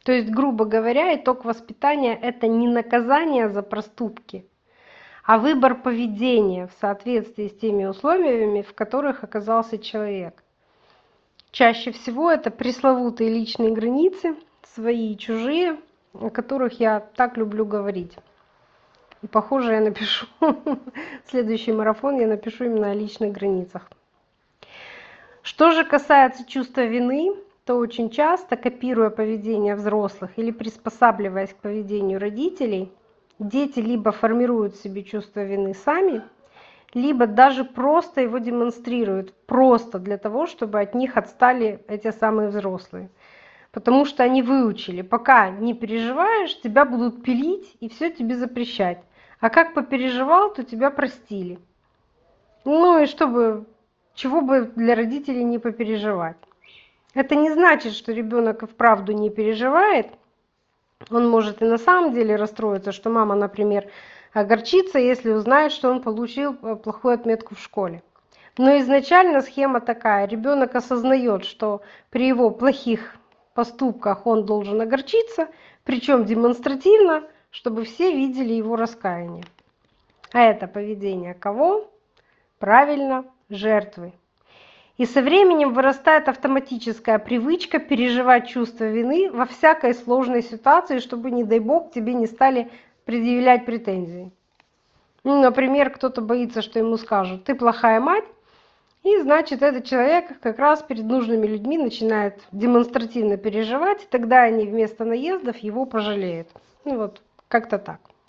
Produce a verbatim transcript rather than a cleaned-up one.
То есть, грубо говоря, итог воспитания – это не наказание за проступки, а выбор поведения в соответствии с теми условиями, в которых оказался человек. Чаще всего это пресловутые личные границы, свои и чужие, о которых я так люблю говорить. И похоже, я напишу следующий марафон, я напишу именно о личных границах. Что же касается чувства вины, то очень часто, копируя поведение взрослых или приспосабливаясь к поведению родителей, дети либо формируют в себе чувство вины сами, либо даже просто его демонстрируют, просто для того, чтобы от них отстали эти самые взрослые. Потому что они выучили, пока не переживаешь, тебя будут пилить и все тебе запрещать. А как попереживал, то тебя простили. Ну и чтобы, чего бы для родителей не попереживать. Это не значит, что ребенок и вправду не переживает. Он может и на самом деле расстроиться, что мама, например, огорчится, если узнает, что он получил плохую отметку в школе. Но изначально схема такая. Ребенок осознает, что при его плохих поступках он должен огорчиться, причем демонстративно, чтобы все видели его раскаяние. А это поведение кого? Правильно, жертвы. И со временем вырастает автоматическая привычка переживать чувство вины во всякой сложной ситуации, чтобы, не дай бог, тебе не стали предъявлять претензии. Ну, например, кто-то боится, что ему скажут: ты плохая мать, и значит, этот человек как раз перед нужными людьми начинает демонстративно переживать, и тогда они вместо наездов его пожалеют. Ну вот, как-то так.